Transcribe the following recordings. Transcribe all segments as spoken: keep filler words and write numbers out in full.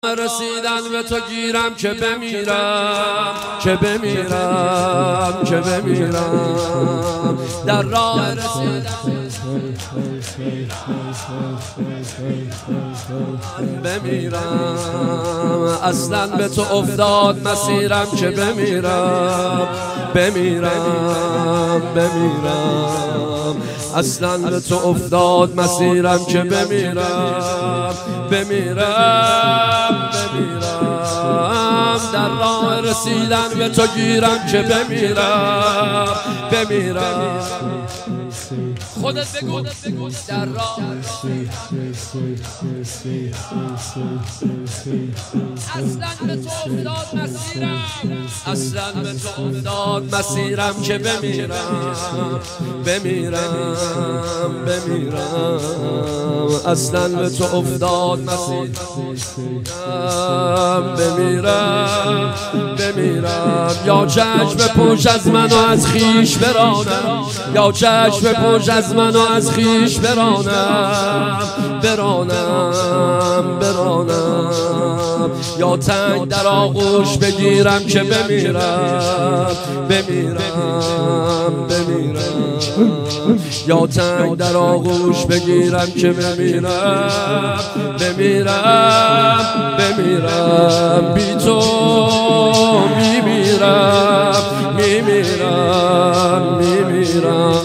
رسیدن به تو گیرم که بمیرم که بمیرم که بمیرم در راه رسیدن بمیرم اصلا به تو افتاد مسیرم که بمیرم بمیرم بمیرم اصلا به تو افتاد مسیرم که بمیرم بمیرم بمیرم در راه رسیدن به تو گیرم که بمیرم بمیرم خودت بگو در راه اصلا به تو افتاد مسیرم اصلا به تو افتاد مسیرم که بمیرم بمیرم بمیرم اصلا به تو افتاد مسیرم بمیرم بمیرم یا چشم پوش از منو از خیش برانم یا چشم پوش از منو از خیش برانم برانم برانم یا تنگ در آغوش بگیرم که بمیرم بمیرم بمیرم یا تنگ در آغوش بگیرم که بمیرم بمیرم بمیرم بی تو میمیرم میمیرم میمیرم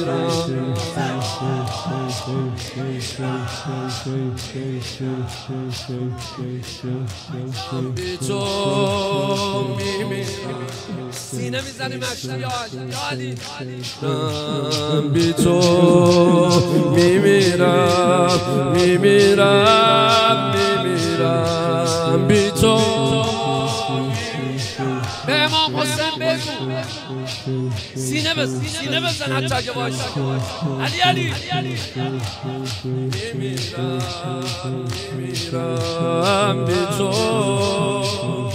بی تو میمیرم سینه میزنیم اشتیاج یا علی بی تو میمیرم میمیرم میمیرم بی تو به امام حسین بگو سینه بزن سینه بزن حتی اگه باشه علی علی میمیرم میمیرم بی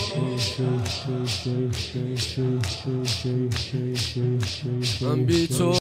تو من بی تو